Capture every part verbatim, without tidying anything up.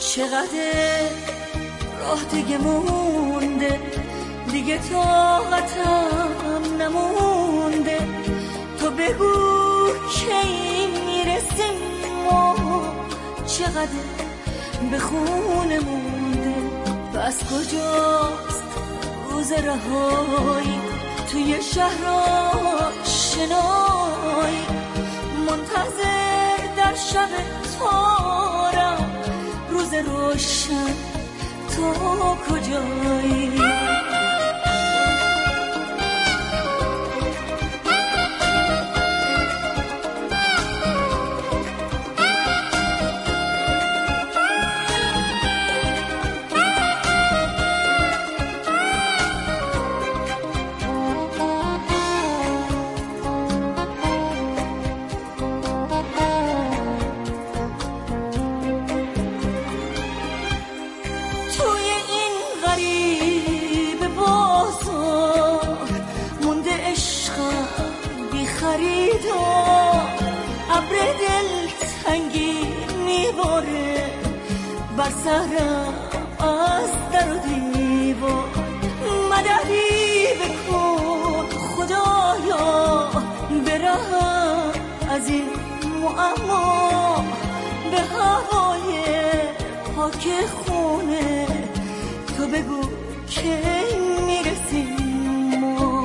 چقدر راه دیگه مونده، دیگه طاقتم نمونده. تو بگو کی میرسیم ما، چقدر به خونه مونده. پس کجاست روز رهایی توی شهر آشنایی؟ منتظر در شب تارم روز روشن، تو کجایی؟ ابر دل تنگی میباره بر سرم از در و دیوار. مددی بکن خدایا، برهم از این معما به هوای پاک خونه. تو بگو کی میرسیم ما،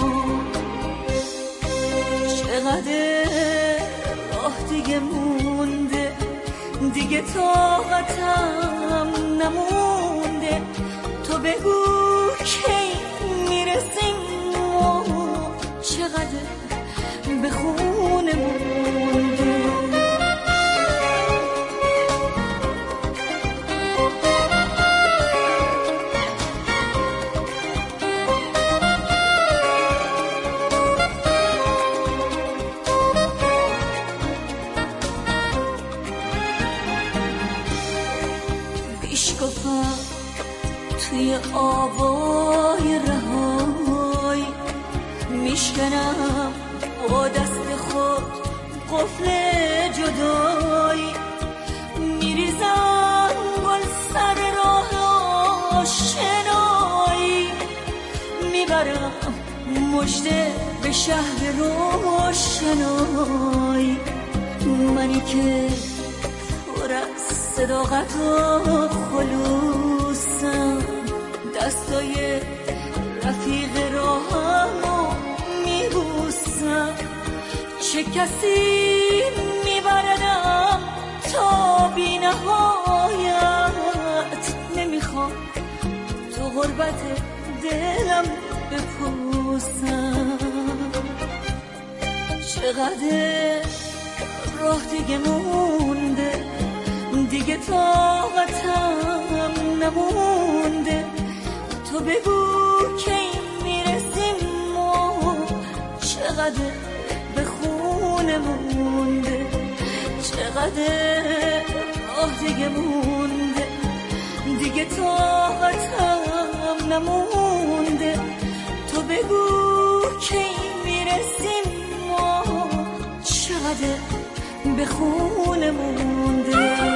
چقدر راه دیگه مونده، دیگه طاقتم نمونده. تو بگو کی میرسیم ما، چقدر به خونه مونده. توی آوای رهایی میشکنم با دست خود قفل جدایی. میریزم گل سر راه آشنایی، میبرم مژده به شهر روشنایی. منی که پر از صداقت و خلوصم، دستای رفیق راهمو میبوسم. چه کسی میبردم تا بی نهایت، نمیخوام تو غربت دلم بپوسم. چقدر راه دیگه مونده، دیگه طاقتم نمونده. تو بگو کی میرسیم ما، چقدر به خونه مونده. چقدر راه دیگه مونده، دیگه طاقتم نمونده. تو بگو کی میرسیم ما، چقدر به خونه مونده.